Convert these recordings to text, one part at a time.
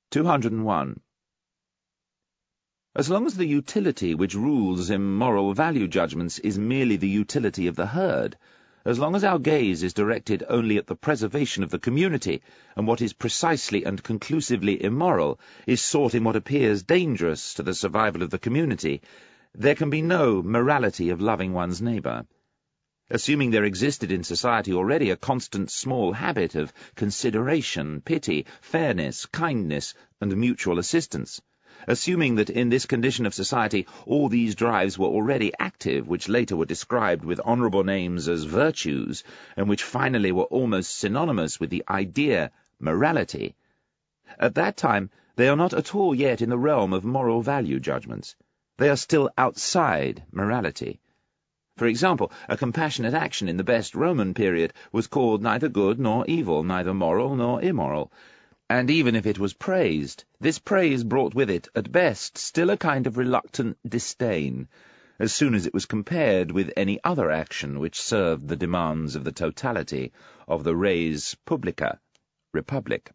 201. As long as the utility which rules in moral value judgments is merely the utility of the herd, as long as our gaze is directed only at the preservation of the community, and what is precisely and conclusively immoral is sought in what appears dangerous to the survival of the community, there can be no morality of loving one's neighbour. Assuming there existed in society already a constant small habit of consideration, pity, fairness, kindness, and mutual assistance, assuming that in this condition of society all these drives were already active, which later were described with honourable names as virtues, and which finally were almost synonymous with the idea morality, at that time they are not at all yet in the realm of moral value judgments. They are still outside morality. For example, a compassionate action in the best Roman period was called neither good nor evil, neither moral nor immoral, and even if it was praised, this praise brought with it, at best, still a kind of reluctant disdain, as soon as it was compared with any other action which served the demands of the totality of the res publica, republic.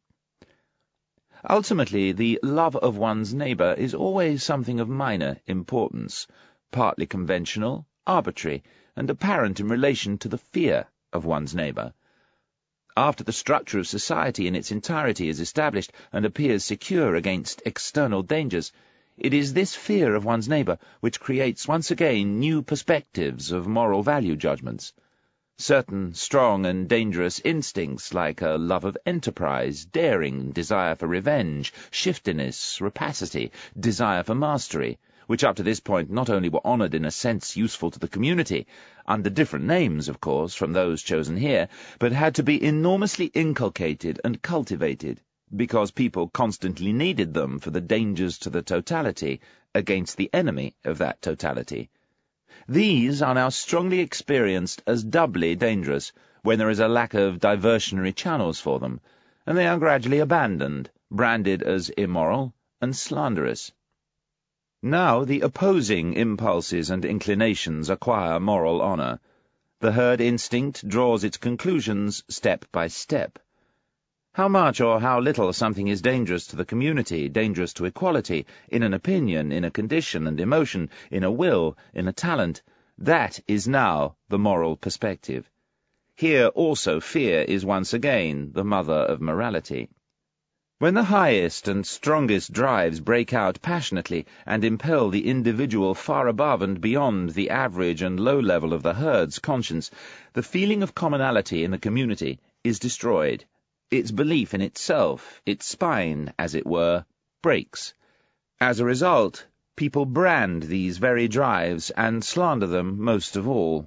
Ultimately, the love of one's neighbour is always something of minor importance, partly conventional, arbitrary, and apparent in relation to the fear of one's neighbour. After the structure of society in its entirety is established and appears secure against external dangers, it is this fear of one's neighbour which creates once again new perspectives of moral value judgments. Certain strong and dangerous instincts, like a love of enterprise, daring, desire for revenge, shiftiness, rapacity, desire for mastery, which up to this point not only were honoured in a sense useful to the community, under different names, of course, from those chosen here, but had to be enormously inculcated and cultivated, because people constantly needed them for the dangers to the totality against the enemy of that totality. These are now strongly experienced as doubly dangerous when there is a lack of diversionary channels for them, and they are gradually abandoned, branded as immoral and slanderous. Now the opposing impulses and inclinations acquire moral honour. The herd instinct draws its conclusions step by step. How much or how little something is dangerous to the community, dangerous to equality, in an opinion, in a condition and emotion, in a will, in a talent, that is now the moral perspective. Here also fear is once again the mother of morality. When the highest and strongest drives break out passionately and impel the individual far above and beyond the average and low level of the herd's conscience, the feeling of commonality in the community is destroyed. Its belief in itself, its spine, as it were, breaks. As a result, people brand these very drives and slander them most of all.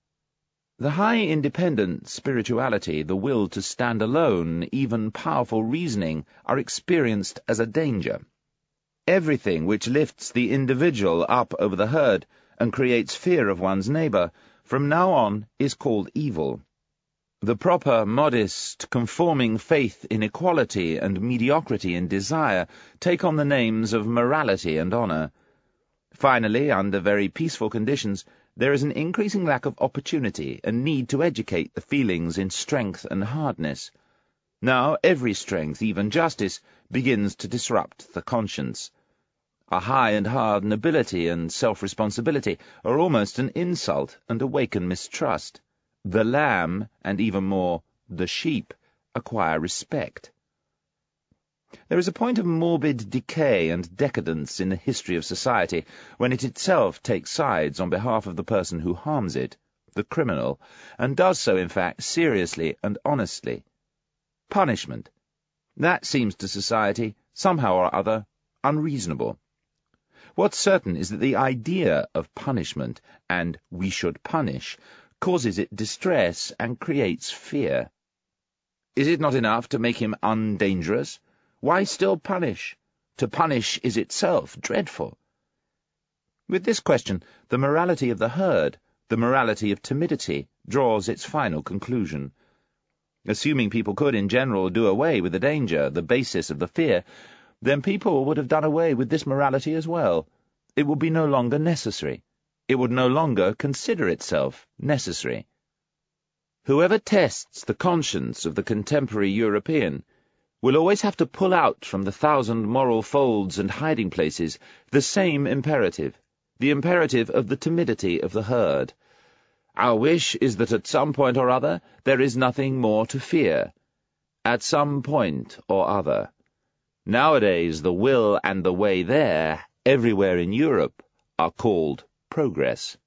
The high independent spirituality, the will to stand alone, even powerful reasoning, are experienced as a danger. Everything which lifts the individual up over the herd and creates fear of one's neighbour, from now on is called evil. The proper, modest, conforming faith in equality and mediocrity in desire take on the names of morality and honour. Finally, under very peaceful conditions, there is an increasing lack of opportunity and need to educate the feelings in strength and hardness. Now every strength, even justice, begins to disrupt the conscience. A high and hard nobility and self-responsibility are almost an insult and awaken mistrust. The lamb, and even more, the sheep, acquire respect. There is a point of morbid decay and decadence in the history of society when it itself takes sides on behalf of the person who harms it, the criminal, and does so, in fact, seriously and honestly. Punishment. That seems to society, somehow or other, unreasonable. What's certain is that the idea of punishment, and we should punish, causes it distress and creates fear. Is it not enough to make him undangerous? Why still punish? To punish is itself dreadful. With this question, the morality of the herd, the morality of timidity, draws its final conclusion. Assuming people could, in general, do away with the danger, the basis of the fear, then people would have done away with this morality as well. It would be no longer necessary. It would no longer consider itself necessary. Whoever tests the conscience of the contemporary European will always have to pull out from the thousand moral folds and hiding places the same imperative, the imperative of the timidity of the herd. Our wish is that at some point or other there is nothing more to fear. At some point or other. Nowadays the will and the way there, everywhere in Europe, are called progress.